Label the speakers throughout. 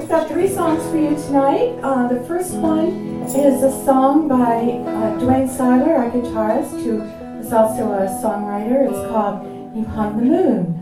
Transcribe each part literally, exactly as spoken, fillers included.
Speaker 1: got three songs for you tonight. Uh, the first one is a song by uh, Dwayne Seiler, our guitarist, who is also a songwriter. It's called You Hung the Moon.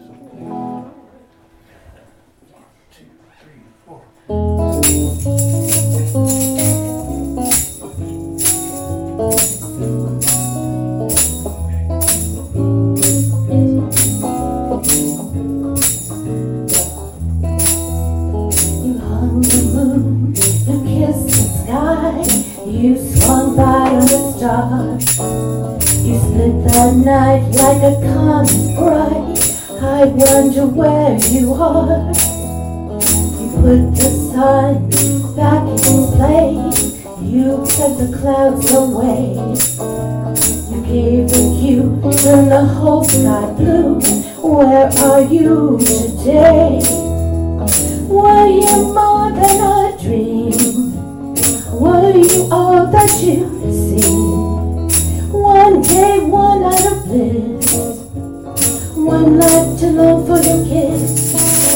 Speaker 2: You swung by on the stars. You split the night like a comet bright. I wonder where you are. You put the sun back in its place. You took the clouds away. You gave the cue, turned the whole sky blue. Where are you today? Were you more than a dream? Were you all that you seemed? One day, one night of bliss, one life to long for your kiss.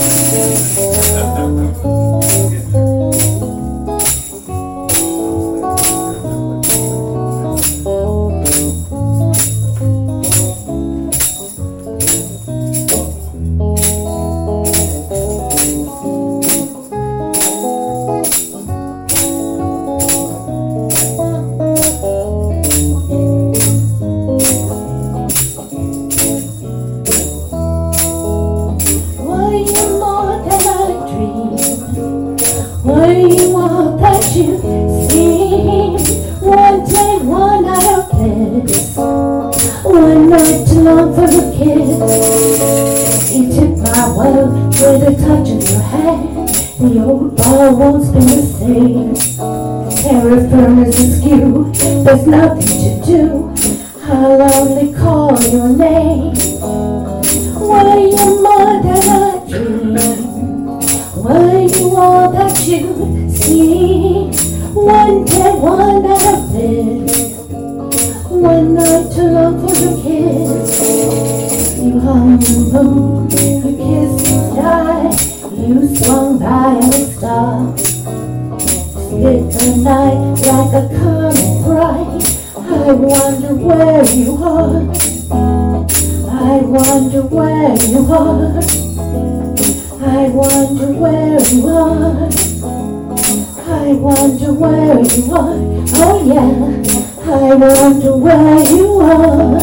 Speaker 2: With a touch of your hand, the old bar won't spin the same. Terra firma's askew, there's nothing to do. I'll only call your name. Were you more than a dream? Were you all that you see? One day, one night of bliss, one night to long for your kiss. You hung the moon, you kissed the sky, you swung by on a star. Split the night like a comet bright. I wonder where you are. I wonder where you are. I wonder where you are. I wonder where you are. Oh yeah, I wonder where you are.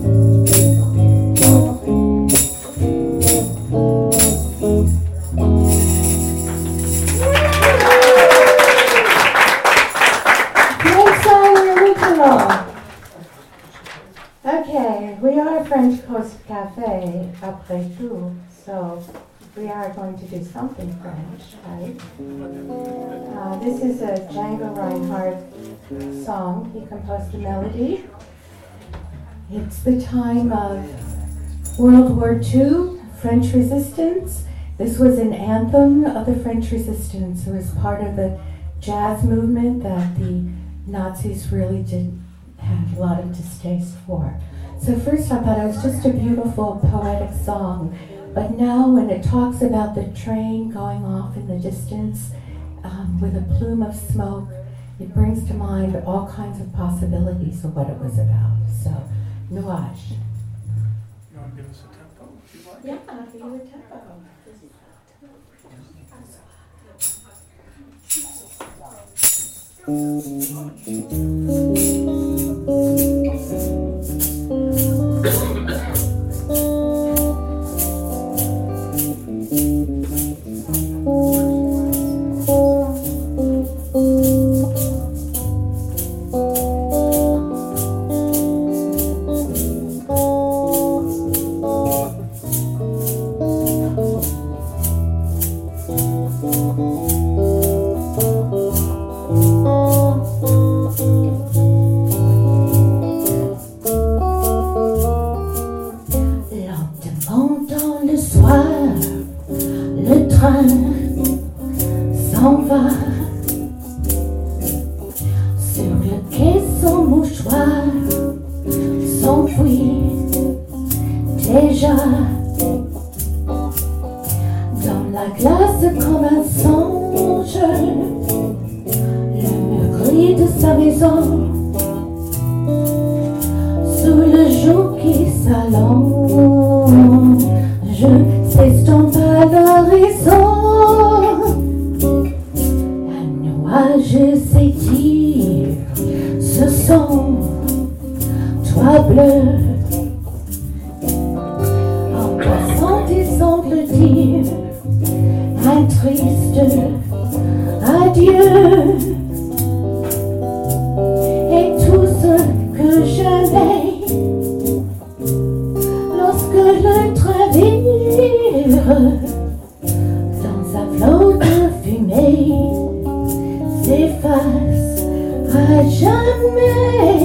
Speaker 1: Okay, we are French Coast Cafe, après tout, so we are going to do something French, right? Uh, this is a Django Reinhardt song. He composed the melody. It's the time of World War Two, French resistance. This was an anthem of the French resistance. It was part of the jazz movement that the Nazis really did have a lot of distaste for. So first I thought it was just a beautiful poetic song, but now when it talks about the train going off in the distance um, with a plume of smoke, it brings to mind all kinds of possibilities of what it was about. So, nuage.
Speaker 3: You want to give us a tempo if you like?
Speaker 1: Yeah, I'll give you a tempo.
Speaker 2: s'en va. Sur le quai, son mouchoir s'enfuit déjà. Dans la glace comme un son sens sous le jour qui s'allonge, s'estompe à l'horizon. Un nuage s'étire, ce sont toi bleu. En passant, il semble dire un triste adieu. Et tout ce que j'avais lorsque le train vire dans un flot de fumée s'efface à jamais.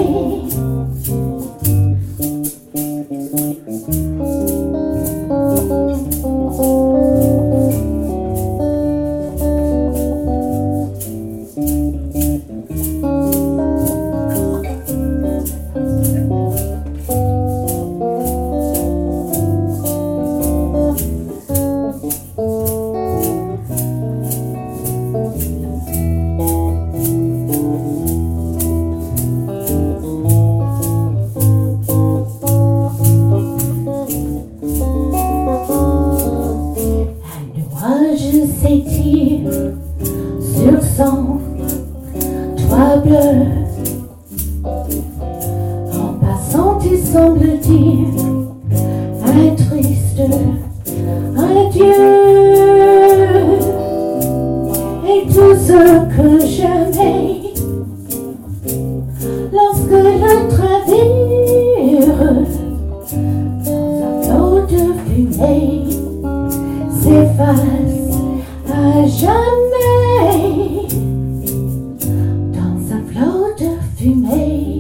Speaker 2: S'étire sur son toit bleu. En passant, il semble dire un triste adieu. Et tout ce que j'aimais lorsque le train vire dans un flot de fumée s'efface à jamais. Dans un flot de fumée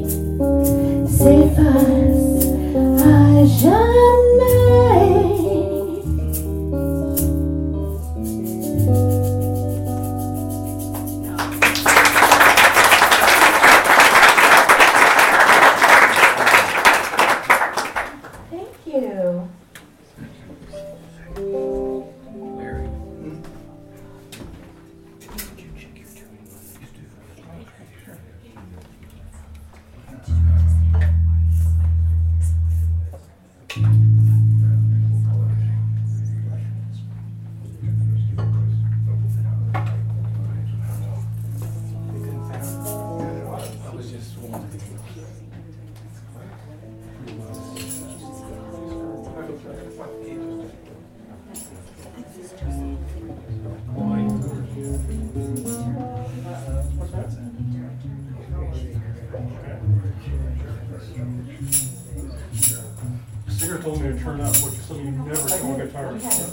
Speaker 2: s'efface à jamais.
Speaker 1: Thank you.
Speaker 3: The singer told me to turn up, which is something you never tell a guitar.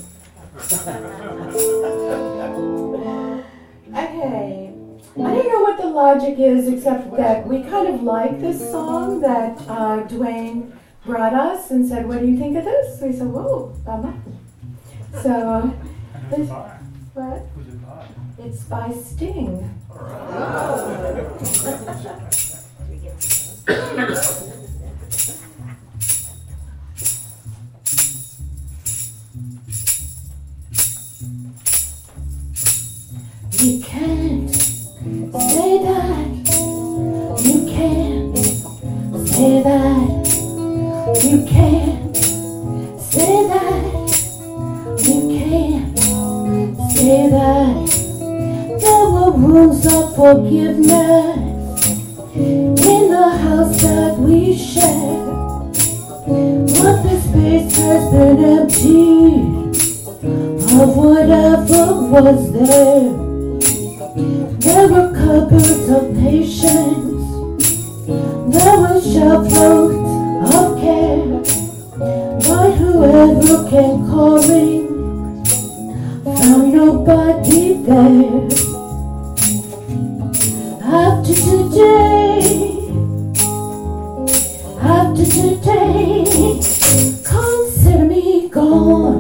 Speaker 1: Okay, I don't know what the logic is except that we kind of like this song that uh, Dwayne brought us and said, what do you think of this? We said, whoa, bummer. So,
Speaker 3: And who's
Speaker 1: this,
Speaker 3: it by?
Speaker 1: what?
Speaker 3: Who's it by?
Speaker 1: It's by Sting.
Speaker 2: You can't say that. You can't say that. You can't say that. You can't say that. There were rules of forgiveness in the house that we share. But the space has been emptied of whatever was there. There were cupboards of patience. There were shelf loads of care. But whoever came calling found nobody there. After today, after today, consider me gone.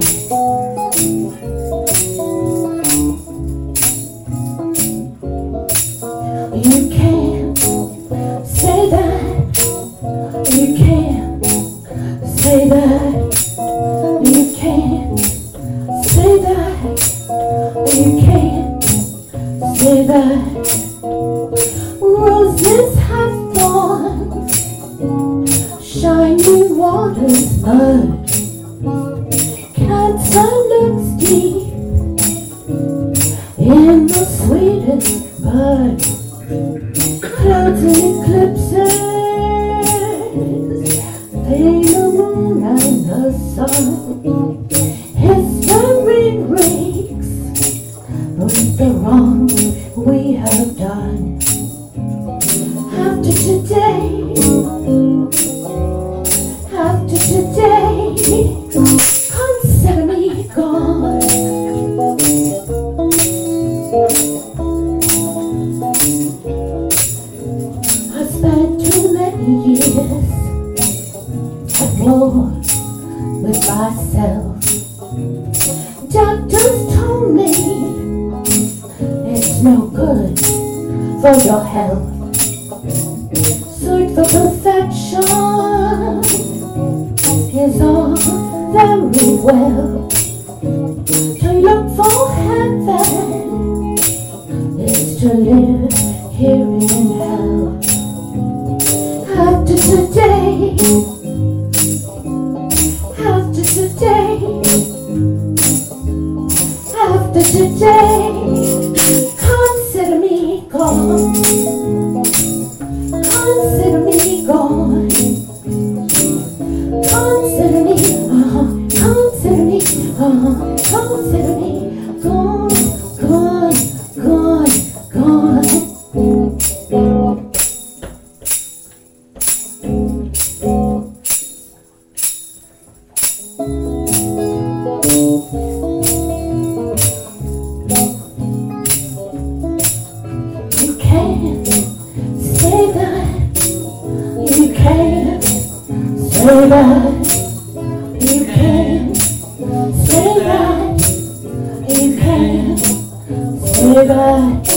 Speaker 2: You can't say that. You can't say that. You can't say that. You can't say that. Roses high. But cancer looks deep in the sweetest bud. Clouds and eclipses, fade the moon and the sun. History breaks with the wrong we have done. After today, after today, consider me gone. I spent too many years at war with myself. Doctors told me it's no good for your health. Search for perfection is all very well. To look for heaven is to live here in hell. After today, after today, after today, consider me gone. Consider me gone. Consider me, uh-huh. Consider me, uh-huh. Consider me gone, gone, gone, gone. You can't say that. You can't say that. You can't say that. You can't say that.